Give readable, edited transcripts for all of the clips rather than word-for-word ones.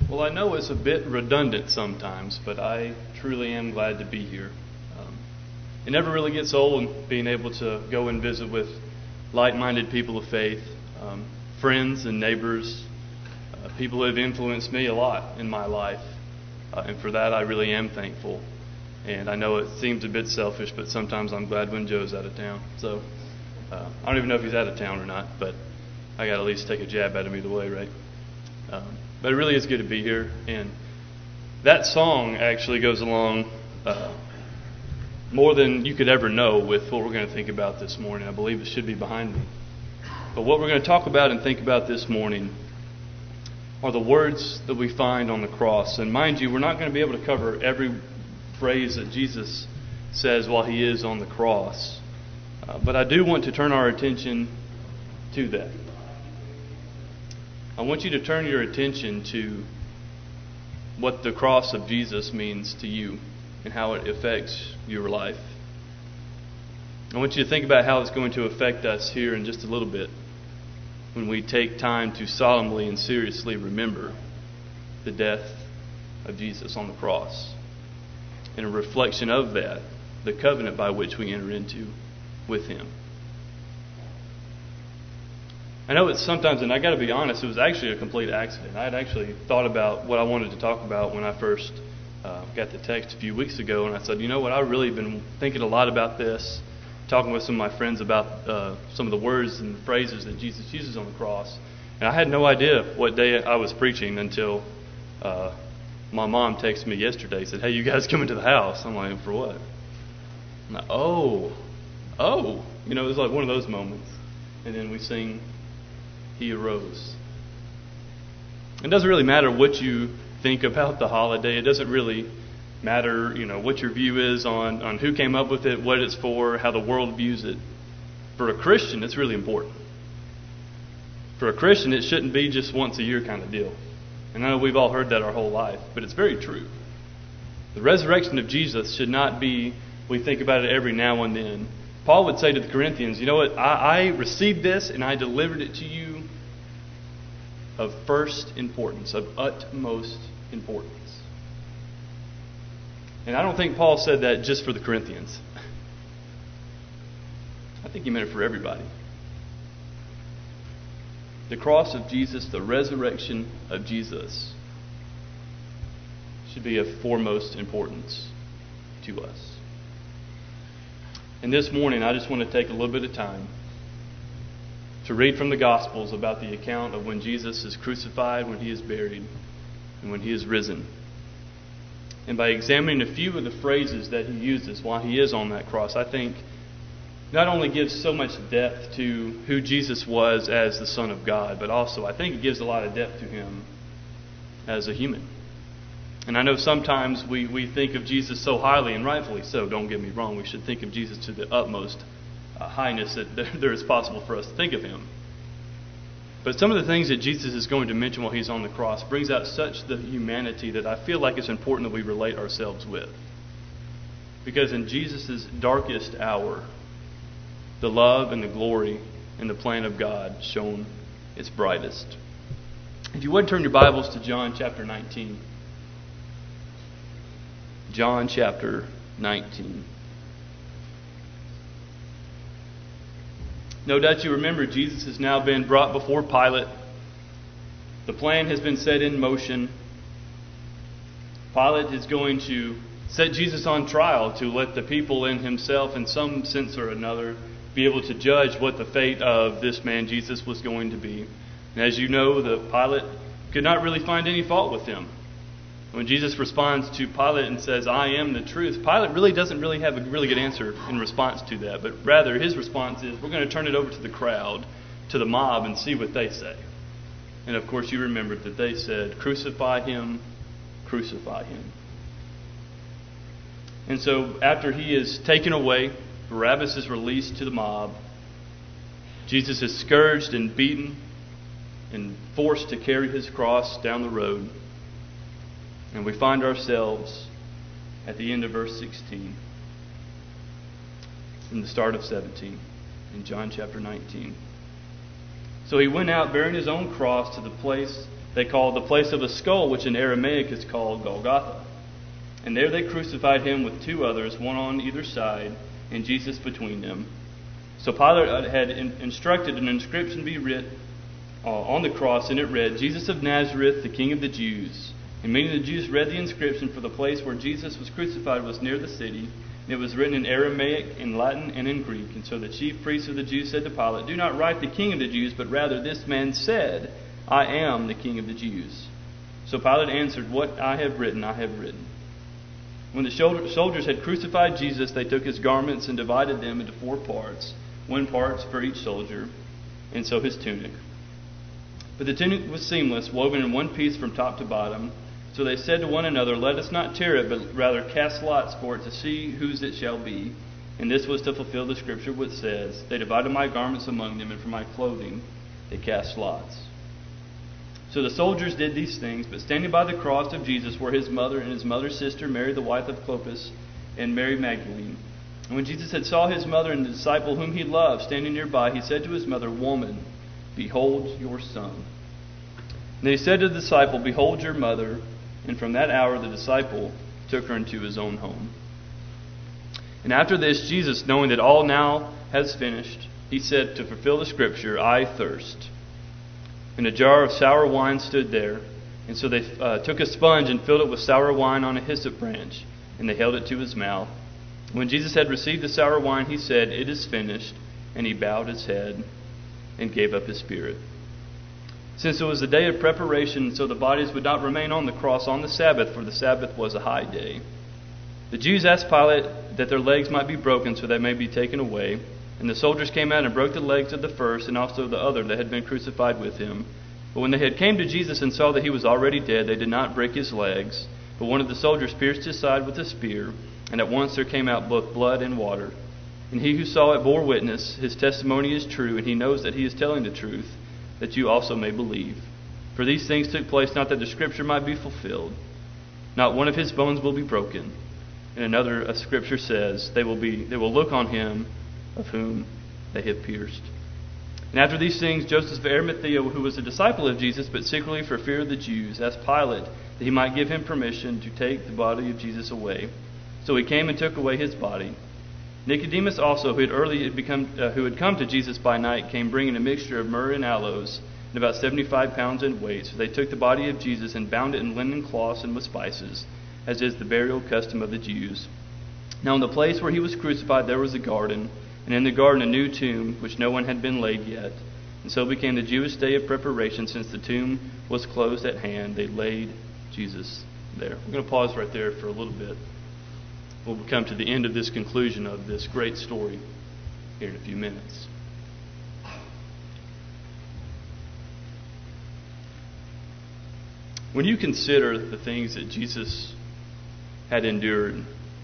Well, I know it's a bit redundant sometimes, but I truly am glad to be here. It never really gets old being able to go and visit with like-minded people of faith, friends and neighbors, people who have influenced me a lot in my life. And for that, I really am thankful. And I know it seems a bit selfish, but sometimes I'm glad when Joe's out of town. So I don't even know if he's out of town or not, but I got to at least take a jab at him either way, right? But it really is good to be here. And that song actually goes along more than you could ever know with what we're going to think about this morning. I believe it should be behind me. But what we're going to talk about and think about this morning are the words that we find on the cross. And mind you, we're not going to be able to cover every phrase that Jesus says while he is on the cross. But I do want to turn our attention to that. I want you to turn your attention to what the cross of Jesus means to you and how it affects your life. I want you to think about how it's going to affect us here in just a little bit when we take time to solemnly and seriously remember the death of Jesus on the cross. And a reflection of that, the covenant by which we enter into with him. I know it's sometimes, and I got to be honest, it was actually a complete accident. I had actually thought about what I wanted to talk about when I first got the text a few weeks ago, and I said, you know what, I've really been thinking a lot about this, talking with some of my friends about some of the words and the phrases that Jesus uses on the cross. And I had no idea what day I was preaching until my mom texted me yesterday, said, hey, you guys coming to the house? I'm like, for what? I'm like, oh. You know, it was like one of those moments. And then we sing, He Arose. It doesn't really matter what you think about the holiday. It doesn't really matter, you know, what your view is on who came up with it, what it's for, how the world views it. For a Christian, it's really important. For a Christian, it shouldn't be just once a year kind of deal. And I know we've all heard that our whole life, but it's very true. The resurrection of Jesus should not be, we think about it every now and then. Paul would say to the Corinthians, you know what, I received this and I delivered it to you of first importance, of utmost importance. And I don't think Paul said that just for the Corinthians. I think he meant it for everybody. The cross of Jesus, the resurrection of Jesus, should be of foremost importance to us. And this morning, I just want to take a little bit of time to read from the Gospels about the account of when Jesus is crucified, when he is buried, and when he is risen. And by examining a few of the phrases that he uses while he is on that cross, I think not only gives so much depth to who Jesus was as the Son of God, but also I think it gives a lot of depth to him as a human. And I know sometimes we think of Jesus so highly, and rightfully so, don't get me wrong. We should think of Jesus to the utmost highness that there is possible for us to think of him. But some of the things that Jesus is going to mention while he's on the cross brings out such the humanity that I feel like it's important that we relate ourselves with. Because in Jesus' darkest hour, the love and the glory and the plan of God shone its brightest. If you would turn your Bibles to John chapter 19. John chapter 19. No doubt you remember Jesus has now been brought before Pilate. The plan has been set in motion. Pilate is going to set Jesus on trial to let the people and himself, in some sense or another, be able to judge what the fate of this man Jesus was going to be. And as you know, the Pilate could not really find any fault with him. When Jesus responds to Pilate and says, I am the truth, Pilate really doesn't really have a really good answer in response to that. But rather, his response is, we're going to turn it over to the crowd, to the mob, and see what they say. And of course, you remembered that they said, crucify him, crucify him. And so, after he is taken away, Barabbas is released to the mob. Jesus is scourged and beaten and forced to carry his cross down the road. And we find ourselves at the end of verse 16, in the start of 17, in John chapter 19. So he went out bearing his own cross to the place they called the place of a skull, which in Aramaic is called Golgotha. And there they crucified him with two others, one on either side, and Jesus between them. So Pilate had instructed an inscription be writ on the cross, and it read, Jesus of Nazareth, the King of the Jews. And many of the Jews read the inscription, for the place where Jesus was crucified was near the city. And it was written in Aramaic, in Latin, and in Greek. And so the chief priests of the Jews said to Pilate, do not write the King of the Jews, but rather this man said, I am the King of the Jews. So Pilate answered, what I have written, I have written. When the soldiers had crucified Jesus, they took his garments and divided them into 4 parts, 1 part for each soldier, and so his tunic. But the tunic was seamless, woven in one piece from top to bottom. So they said to one another, let us not tear it, but rather cast lots for it to see whose it shall be. And this was to fulfill the scripture which says, they divided my garments among them, and for my clothing they cast lots. So the soldiers did these things, but standing by the cross of Jesus were his mother and his mother's sister, Mary the wife of Clopas, and Mary Magdalene. And when Jesus had saw his mother and the disciple whom he loved standing nearby, he said to his mother, woman, behold your son. And he said to the disciple, behold your mother. And from that hour the disciple took her into his own home. And after this, Jesus, knowing that all now has finished, he said, to fulfill the scripture, I thirst. And a jar of sour wine stood there. And so they took a sponge and filled it with sour wine on a hyssop branch, and they held it to his mouth. When Jesus had received the sour wine, he said, it is finished. And he bowed his head and gave up his spirit. Since it was the day of preparation, so the bodies would not remain on the cross on the Sabbath, for the Sabbath was a high day. The Jews asked Pilate that their legs might be broken so they may be taken away. And the soldiers came out and broke the legs of the first and also the other that had been crucified with him. But when they had came to Jesus and saw that he was already dead, they did not break his legs. But one of the soldiers pierced his side with a spear, and at once there came out both blood and water. And he who saw it bore witness, his testimony is true, and he knows that he is telling the truth, that you also may believe. For these things took place not that the scripture might be fulfilled. Not one of his bones will be broken. And another scripture says, they will look on him of whom they have pierced. And after these things, Joseph of Arimathea, who was a disciple of Jesus, but secretly for fear of the Jews, asked Pilate that he might give him permission to take the body of Jesus away. So he came and took away his body. Nicodemus also, who had come to Jesus by night, came bringing a mixture of myrrh and aloes, and about 75 pounds in weight. So they took the body of Jesus and bound it in linen cloths and with spices, as is the burial custom of the Jews. Now in the place where he was crucified there was a garden, and in the garden a new tomb, which no one had been laid yet. And so became the Jewish day of preparation, since the tomb was closed at hand. They laid Jesus there. We're going to pause right there for a little bit. We'll come to the end of this conclusion of this great story here in a few minutes. When you consider the things that Jesus had endured,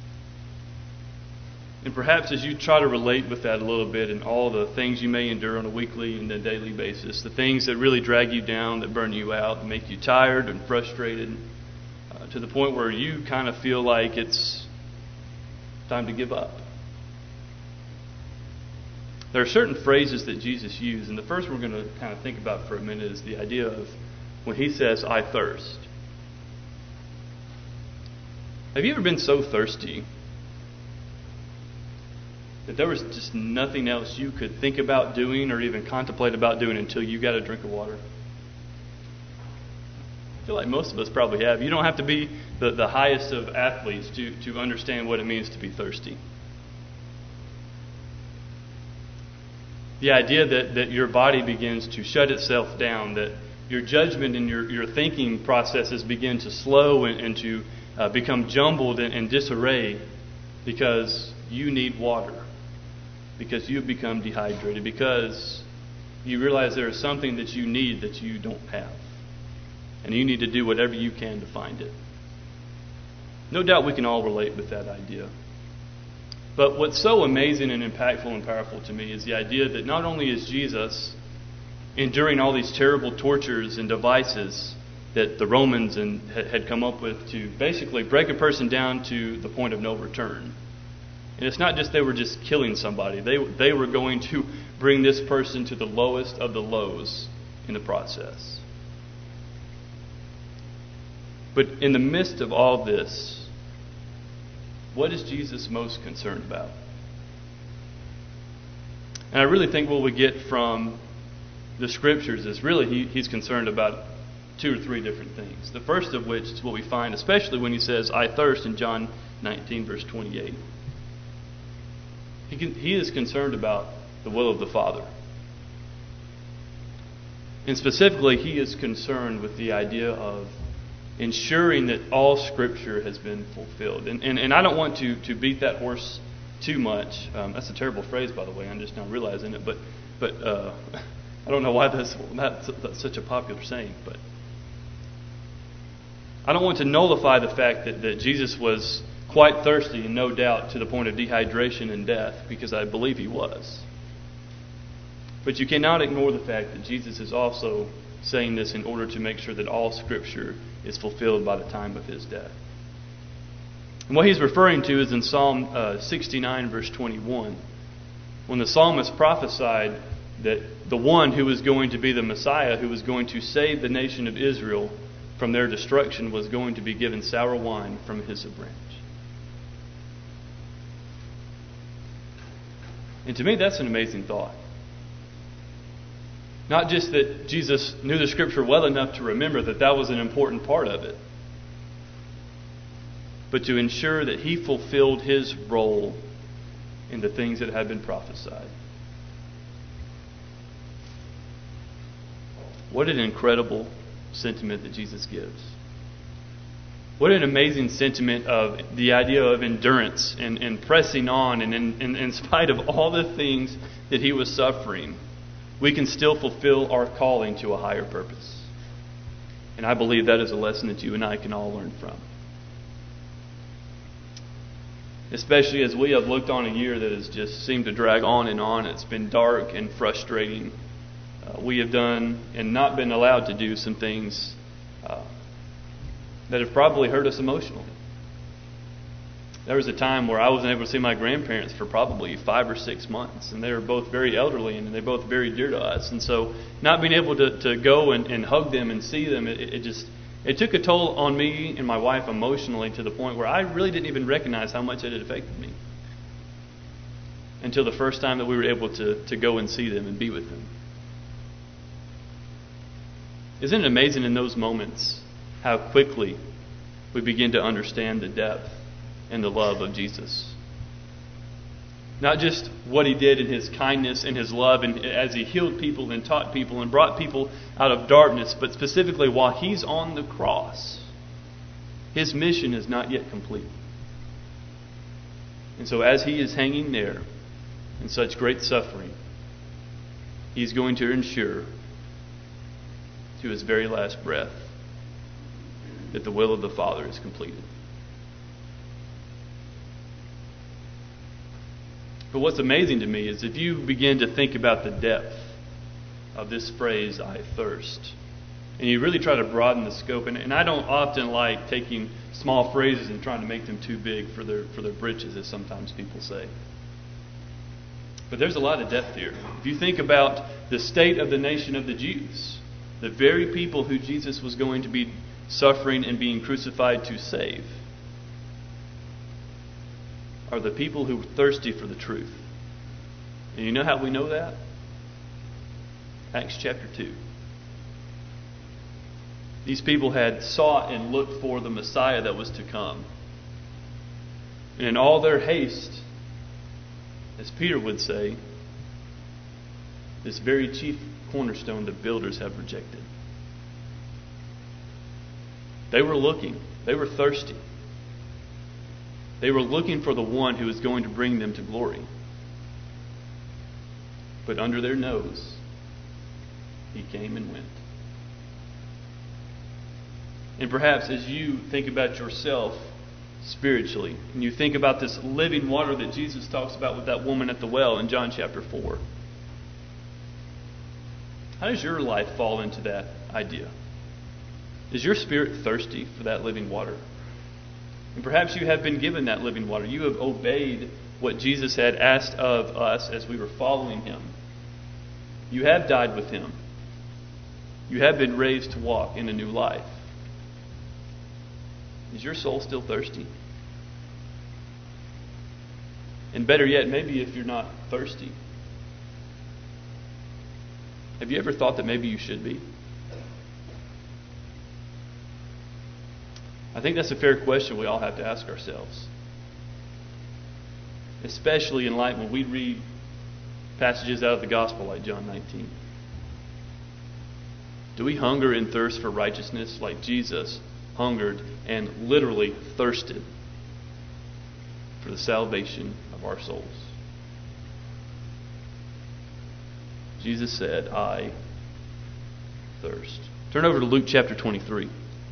and perhaps as you try to relate with that a little bit and all the things you may endure on a weekly and a daily basis, the things that really drag you down, that burn you out, that make you tired and frustrated, to the point where you kind of feel like it's time to give up. There are certain phrases that Jesus used, and the first we're going to kind of think about for a minute is the idea of when he says, I thirst. Have you ever been so thirsty that there was just nothing else you could think about doing or even contemplate about doing until you got a drink of water? I feel like most of us probably have. You don't have to be the highest of athletes to understand what it means to be thirsty. The idea that your body begins to shut itself down, that your judgment and your thinking processes begin to slow and to become jumbled and disarray because you need water, because you've become dehydrated, because you realize there is something that you need that you don't have. And you need to do whatever you can to find it. No doubt we can all relate with that idea. But what's so amazing and impactful and powerful to me is the idea that not only is Jesus enduring all these terrible tortures and devices that the Romans had come up with to basically break a person down to the point of no return. And it's not just they were just killing somebody. They were going to bring this person to the lowest of the lows in the process. But in the midst of all this, what is Jesus most concerned about? And I really think what we get from the Scriptures is really he's concerned about 2 or 3 different things. The first of which is what we find, especially when he says, "I thirst," in John 19, verse 28. He is concerned about the will of the Father. And specifically, he is concerned with the idea of ensuring that all Scripture has been fulfilled. And I don't want to beat that horse too much. That's a terrible phrase, by the way. I'm just now realizing it. But I don't know why that's such a popular saying. But I don't want to nullify the fact that Jesus was quite thirsty, and no doubt to the point of dehydration and death, because I believe he was. But you cannot ignore the fact that Jesus is also saying this in order to make sure that all Scripture is fulfilled by the time of his death. And what he's referring to is in Psalm 69, verse 21, when the psalmist prophesied that the one who was going to be the Messiah, who was going to save the nation of Israel from their destruction, was going to be given sour wine from a hyssop branch. And to me, that's an amazing thought. Not just that Jesus knew the Scripture well enough to remember that that was an important part of it, but to ensure that he fulfilled his role in the things that had been prophesied. What an incredible sentiment that Jesus gives. What an amazing sentiment of the idea of endurance and pressing on, and in spite of all the things that he was suffering, we can still fulfill our calling to a higher purpose. And I believe that is a lesson that you and I can all learn from. Especially as we have looked on a year that has just seemed to drag on and on. It's been dark and frustrating. We have done and not been allowed to do some things that have probably hurt us emotionally. There was a time where I wasn't able to see my grandparents for probably 5 or 6 months, and they were both very elderly, and they're both very dear to us. And so, not being able to go and hug them and see them, it took a toll on me and my wife emotionally, to the point where I really didn't even recognize how much it had affected me until the first time that we were able to go and see them and be with them. Isn't it amazing in those moments how quickly we begin to understand the depth and the love of Jesus? Not just what he did in his kindness and his love, and as he healed people and taught people and brought people out of darkness, but specifically while he's on the cross, his mission is not yet complete. And so as he is hanging there in such great suffering, he's going to ensure to his very last breath that the will of the Father is completed. But what's amazing to me is if you begin to think about the depth of this phrase, "I thirst," and you really try to broaden the scope, and I don't often like taking small phrases and trying to make them too big for their britches, as sometimes people say. But there's a lot of depth here. If you think about the state of the nation of the Jews, the very people who Jesus was going to be suffering and being crucified to save, are the people who are thirsty for the truth. And you know how we know that? Acts chapter 2. These people had sought and looked for the Messiah that was to come. And in all their haste, as Peter would say, this very chief cornerstone the builders have rejected. They were looking. They were thirsty. They were looking for the one who was going to bring them to glory. But under their nose, he came and went. And perhaps as you think about yourself spiritually, and you think about this living water that Jesus talks about with that woman at the well in John chapter 4, how does your life fall into that idea? Is your spirit thirsty for that living water? And perhaps you have been given that living water. You have obeyed what Jesus had asked of us as we were following him. You have died with him. You have been raised to walk in a new life. Is your soul still thirsty? And better yet, maybe if you're not thirsty, have you ever thought that maybe you should be? I think that's a fair question we all have to ask ourselves. Especially in light when we read passages out of the gospel like John 19. Do we hunger and thirst for righteousness like Jesus hungered and literally thirsted for the salvation of our souls? Jesus said, I thirst. Turn over to Luke chapter 23.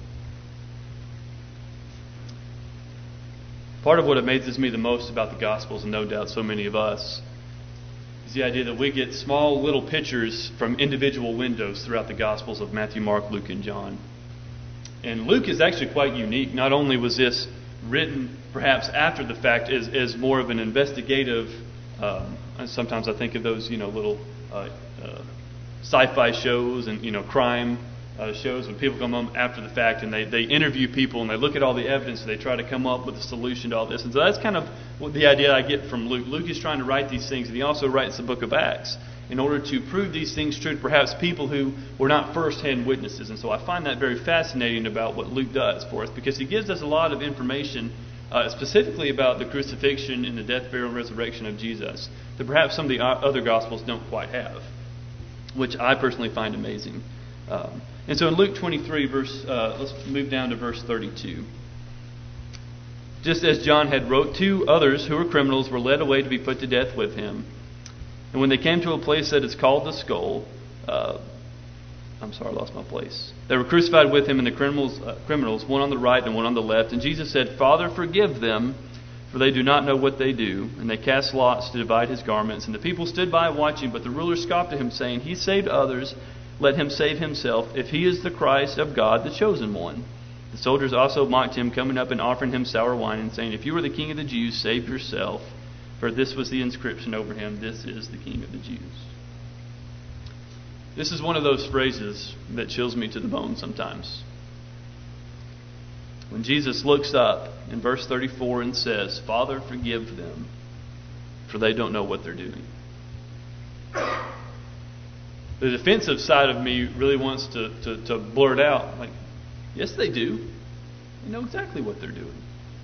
Part of what amazes me the most about the Gospels, and no doubt so many of us, is the idea that we get small little pictures from individual windows throughout the Gospels of Matthew, Mark, Luke, and John. And Luke is actually quite unique. Not only was this written perhaps after the fact as more of an investigative, and sometimes I think of those little sci-fi shows and crime shows when people come home after the fact and they interview people and they look at all the evidence and they try to come up with a solution to all this. And so that's kind of what the idea I get from Luke. Luke is trying to write these things, and he also writes the book of Acts in order to prove these things true to perhaps people who were not first-hand witnesses. And so I find that very fascinating about what Luke does for us, because he gives us a lot of information specifically about the crucifixion and the death, burial, and resurrection of Jesus that perhaps some of the other Gospels don't quite have, which I personally find amazing. And so in Luke 23, let's move down to verse 32. Just as John had wrote, 2 others who were criminals were led away to be put to death with him. And when they came to a place that is called the Skull, I lost my place. They were crucified with him and the criminals, one on the right and one on the left. And Jesus said, Father, forgive them, for they do not know what they do. And they cast lots to divide his garments. And the people stood by watching, but the ruler scoffed at him, saying, He saved others, let him save himself, if he is the Christ of God, the chosen one. The soldiers also mocked him, coming up and offering him sour wine, and saying, If you are the king of the Jews, save yourself. For this was the inscription over him, This is the King of the Jews. This is one of those phrases that chills me to the bone sometimes. When Jesus looks up in verse 34 and says, Father, forgive them, for they don't know what they're doing. The defensive side of me really wants to blurt out, like, yes, they do. They know exactly what they're doing.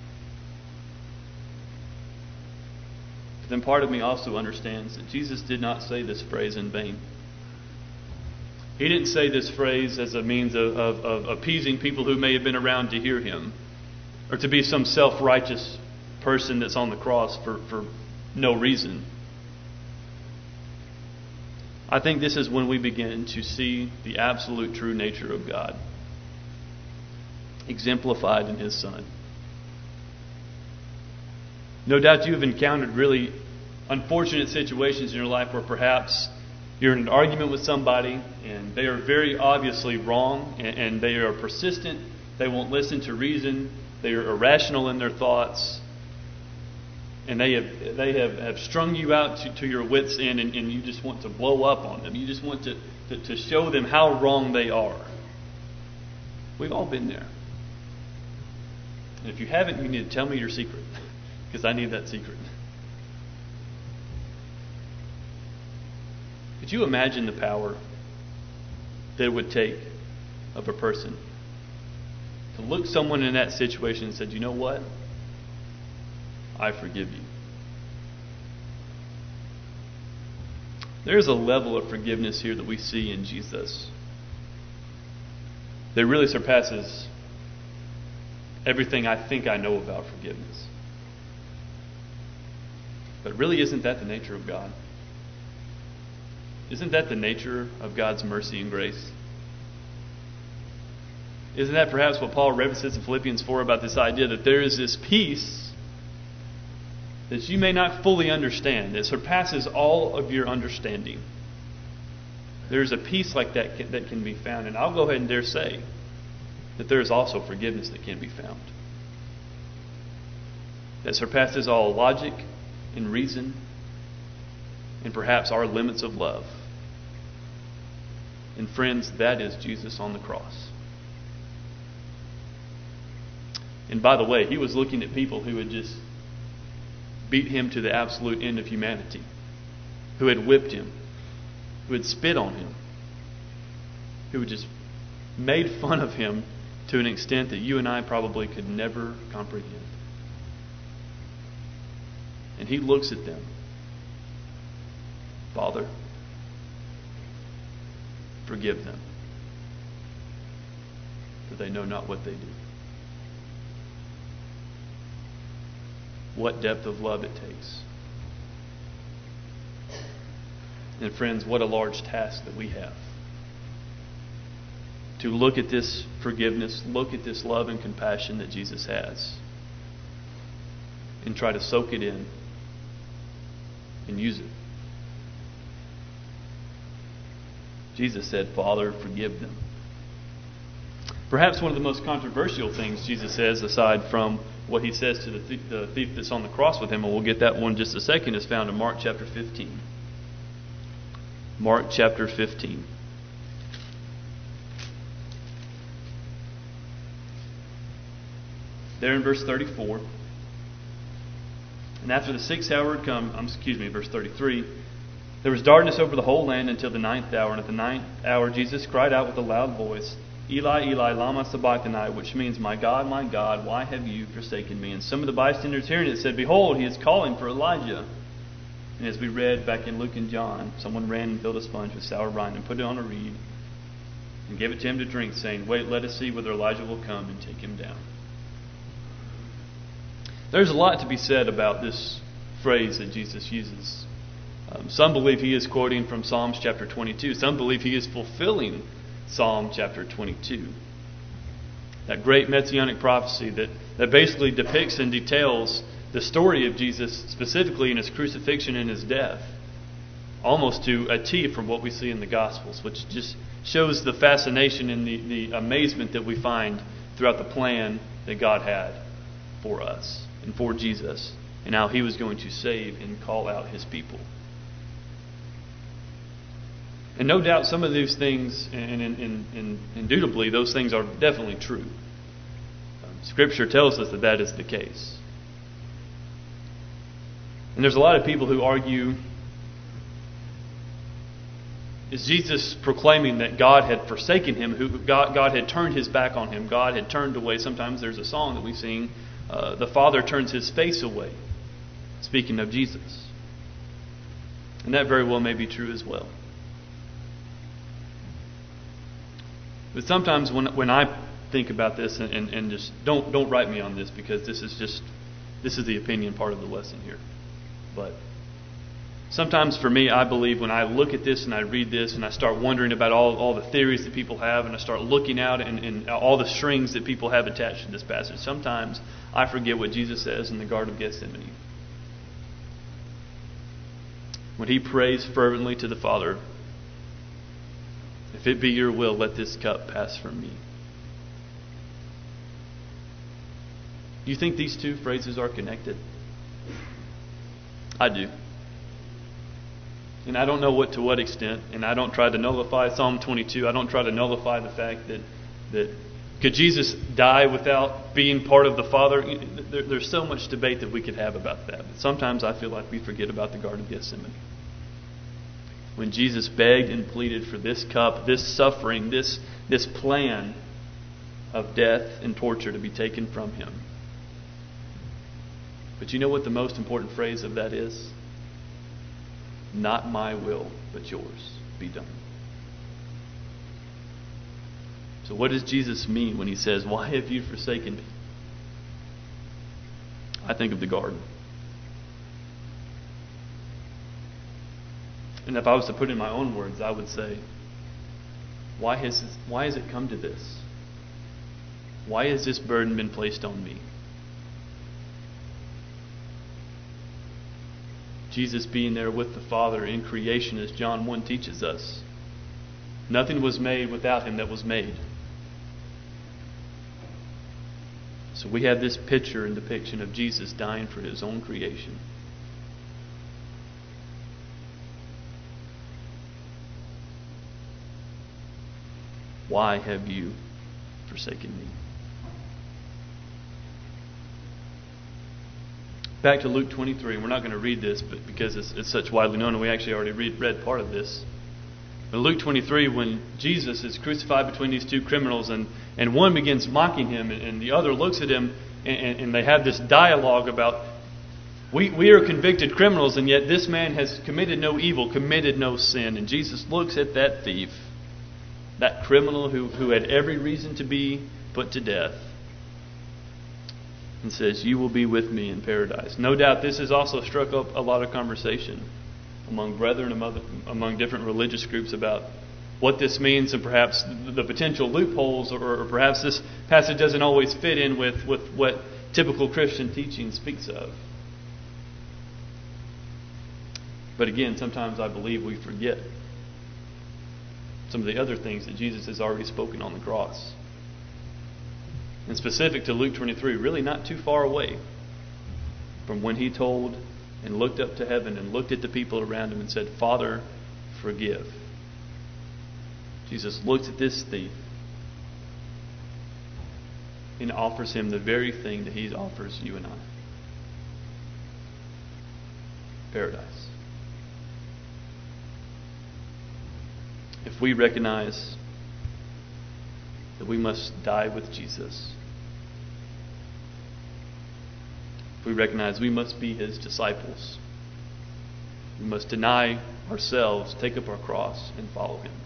But then part of me also understands that Jesus did not say this phrase in vain. He didn't say this phrase as a means of appeasing people who may have been around to hear him, or to be some self-righteous person that's on the cross for no reason. I think this is when we begin to see the absolute true nature of God exemplified in His Son. No doubt you have encountered really unfortunate situations in your life where perhaps you're in an argument with somebody and they are very obviously wrong and they are persistent. They won't listen to reason. They are irrational in their thoughts. And they have strung you out to your wits' end, and you just want to blow up on them. You just want to show them how wrong they are. We've all been there. And if you haven't, you need to tell me your secret, because I need that secret. Could you imagine the power that it would take of a person to look someone in that situation and say, you know what? I forgive you. There's a level of forgiveness here that we see in Jesus that really surpasses everything I think I know about forgiveness. But really, isn't that the nature of God? Isn't that the nature of God's mercy and grace? Isn't that perhaps what Paul references in Philippians 4 about this idea that there is this peace that you may not fully understand, that surpasses all of your understanding? There's a peace like that that can be found. And I'll go ahead and dare say that there is also forgiveness that can be found, that surpasses all logic and reason and perhaps our limits of love. And friends, that is Jesus on the cross. And by the way, he was looking at people who had just beat him to the absolute end of humanity, who had whipped him, who had spit on him, who had just made fun of him to an extent that you and I probably could never comprehend. And he looks at them. Father, forgive them, for they know not what they do. What depth of love it takes. And friends, what a large task that we have. To look at this forgiveness, look at this love and compassion that Jesus has, and try to soak it in and use it. Jesus said, Father, forgive them. Perhaps one of the most controversial things Jesus says, aside from what he says to the thief that's on the cross with him, and we'll get that one in just a second, is found in Mark chapter 15. Mark chapter 15. There in verse 34. And after the 6th hour had come, verse 33, there was darkness over the whole land until the 9th hour. And at the 9th hour, Jesus cried out with a loud voice, Eli, Eli, lama sabachthani, which means, my God, why have you forsaken me? And some of the bystanders hearing it said, Behold, he is calling for Elijah. And as we read back in Luke and John, someone ran and filled a sponge with sour brine and put it on a reed and gave it to him to drink, saying, Wait, let us see whether Elijah will come and take him down. There's a lot to be said about this phrase that Jesus uses. Some believe he is quoting from Psalms chapter 22. Some believe he is fulfilling Psalm chapter 22. That great messianic prophecy that basically depicts and details the story of Jesus, specifically in his crucifixion and his death, almost to a T from what we see in the Gospels, which just shows the fascination and the amazement that we find throughout the plan that God had for us and for Jesus, and how he was going to save and call out his people. And no doubt some of these things, and indubitably, those things are definitely true. Scripture tells us that that is the case. And there's a lot of people who argue, is Jesus proclaiming that God had forsaken him, God had turned his back on him, God had turned away? Sometimes there's a song that we sing, the Father turns his face away, speaking of Jesus. And that very well may be true as well. But sometimes when I think about this, and just don't write me on this, because this is the opinion part of the lesson here. But sometimes for me, I believe when I look at this and I read this and I start wondering about all the theories that people have, and I start looking out and all the strings that people have attached to this passage, sometimes I forget what Jesus says in the Garden of Gethsemane. When he prays fervently to the Father, if it be your will, let this cup pass from me. Do you think these two phrases are connected? I do. And I don't know to what extent, and I don't try to nullify Psalm 22. I don't try to nullify the fact that could Jesus die without being part of the Father? There's so much debate that we could have about that. But sometimes I feel like we forget about the Garden of Gethsemane. When Jesus begged and pleaded for this cup, this suffering, this plan of death and torture to be taken from him. But you know what the most important phrase of that is? Not my will, but yours be done. So what does Jesus mean when he says, why have you forsaken me? I think of the garden. And if I was to put it in my own words, I would say, why has it come to this? Why has this burden been placed on me? Jesus being there with the Father in creation, as John 1 teaches us. Nothing was made without him that was made. So we have this picture and depiction of Jesus dying for his own creation. Why have you forsaken me? back to Luke 23, and we're not going to read this but because it's such widely known, and we actually already read part of this. But Luke 23, when Jesus is crucified between these two criminals, and one begins mocking him, and the other looks at him, and they have this dialogue about, we are convicted criminals, and yet this man has committed no evil, committed no sin. And Jesus looks at that thief, that criminal who had every reason to be put to death, and says, "You will be with me in paradise." No doubt this has also struck up a lot of conversation among brethren, among different religious groups about what this means, and perhaps the potential loopholes, or perhaps this passage doesn't always fit in with what typical Christian teaching speaks of. But again, sometimes I believe we forget some of the other things that Jesus has already spoken on the cross. And specific to Luke 23, really not too far away from when he told and looked up to heaven and looked at the people around him and said, "Father, forgive." Jesus looks at this thief and offers him the very thing that he offers you and I. Paradise. If we recognize that we must die with Jesus, if we recognize we must be his disciples, we must deny ourselves, take up our cross, and follow him.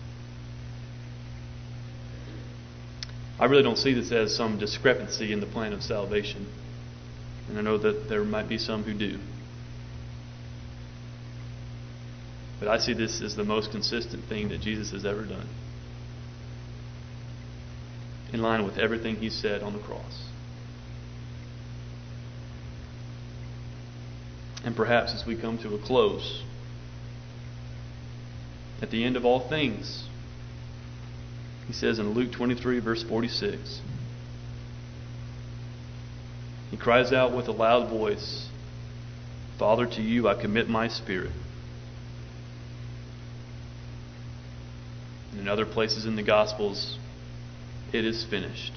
I really don't see this as some discrepancy in the plan of salvation. And I know that there might be some who do. But I see this as the most consistent thing that Jesus has ever done, in line with everything he said on the cross. And perhaps as we come to a close, at the end of all things, he says in Luke 23, verse 46, he cries out with a loud voice, "Father, to you I commit my spirit." And in other places in the Gospels, "It is finished."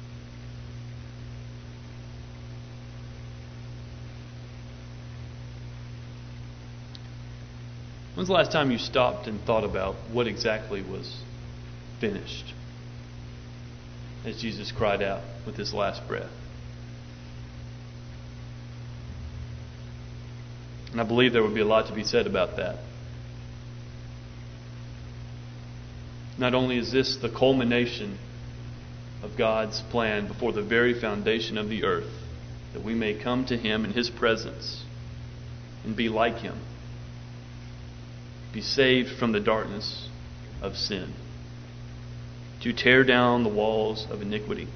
When's the last time you stopped and thought about what exactly was finished as Jesus cried out with his last breath? And I believe there would be a lot to be said about that. Not only is this the culmination of God's plan before the very foundation of the earth, that we may come to him in his presence and be like him, be saved from the darkness of sin, to tear down the walls of iniquity,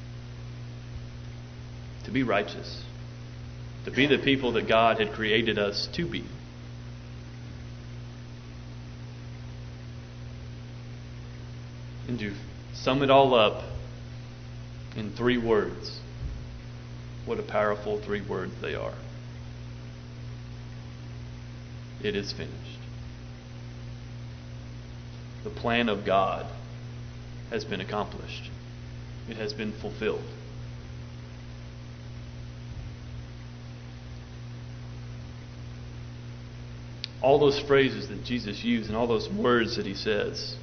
to be righteous, to be the people that God had created us to be. And to sum it all up in 3 words, what a powerful 3 words they are. It is finished. The plan of God has been accomplished. It has been fulfilled. All those phrases that Jesus used and all those words that he says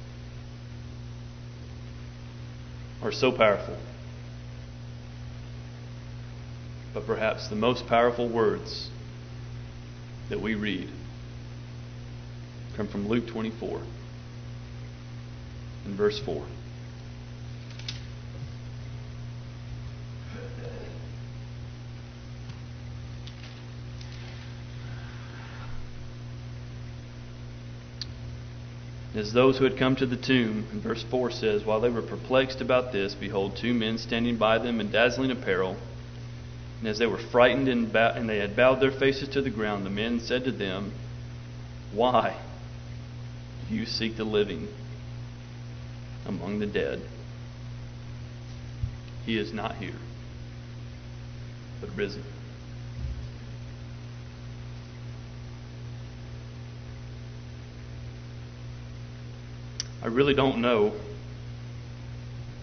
are so powerful. But perhaps the most powerful words that we read come from Luke 24 in verse 4. As those who had come to the tomb, and verse 4 says, while they were perplexed about this, behold, 2 men standing by them in dazzling apparel. And as they were frightened and they had bowed their faces to the ground, the men said to them, "Why do you seek the living among the dead? He is not here, but risen." I really don't know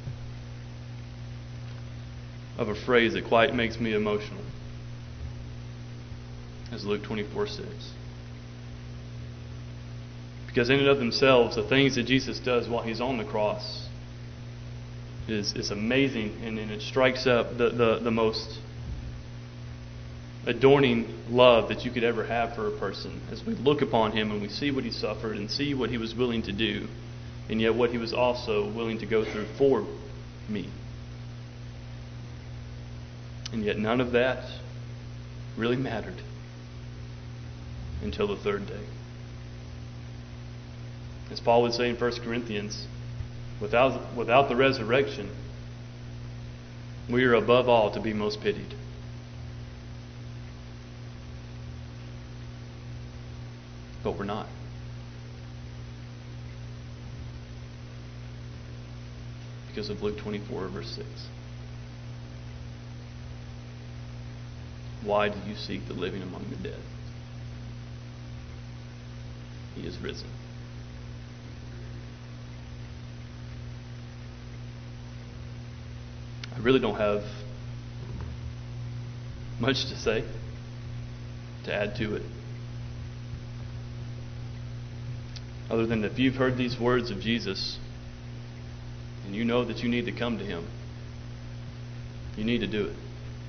of a phrase that quite makes me emotional as Luke 24:6. Because in and of themselves, the things that Jesus does while He's on the cross is amazing, and it strikes up the most adorning love that you could ever have for a person. As we look upon Him and we see what He suffered and see what He was willing to do, and yet what He was also willing to go through for me. And yet none of that really mattered until the third day. As Paul would say in 1 Corinthians, without the resurrection, we are above all to be most pitied. But we're not. Because of Luke 24, verse 6. Why do you seek the living among the dead? He is risen. I really don't have much to say, to add to it. Other than if you've heard these words of Jesus and you know that you need to come to Him, you need to do it.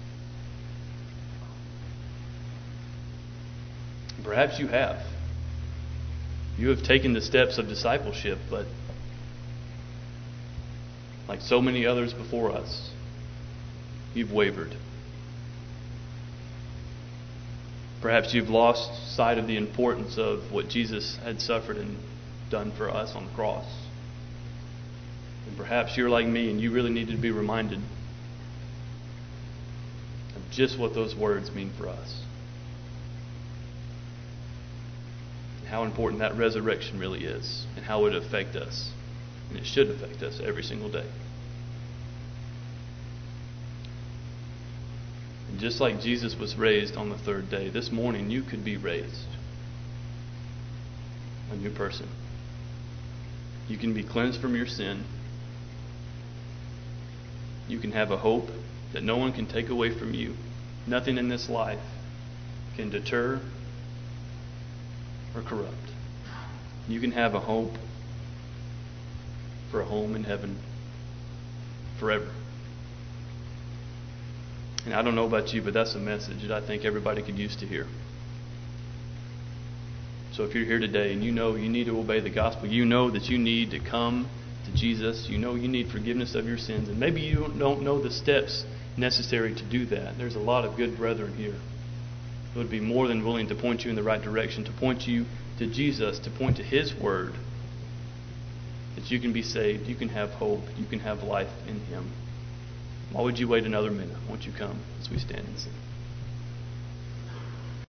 Perhaps you have. You have taken the steps of discipleship, but like so many others before us, you've wavered. Perhaps you've lost sight of the importance of what Jesus had suffered and done for us on the cross. And perhaps you're like me and you really need to be reminded of just what those words mean for us. And how important that resurrection really is, and how it would affect us. And it should affect us every single day. And just like Jesus was raised on the third day, this morning you could be raised a new person. You can be cleansed from your sin. You can have a hope that no one can take away from you. Nothing in this life can deter or corrupt. You can have a hope for a home in heaven forever. And I don't know about you, but that's a message that I think everybody could use to hear. So if you're here today and you know you need to obey the gospel, you know that you need to come to Jesus, you know you need forgiveness of your sins, and maybe you don't know the steps necessary to do that. There's a lot of good brethren here who would be more than willing to point you in the right direction, to point you to Jesus, to point to His Word, that you can be saved, you can have hope, you can have life in Him. Why would you wait another minute? Won't you come as we stand and sing?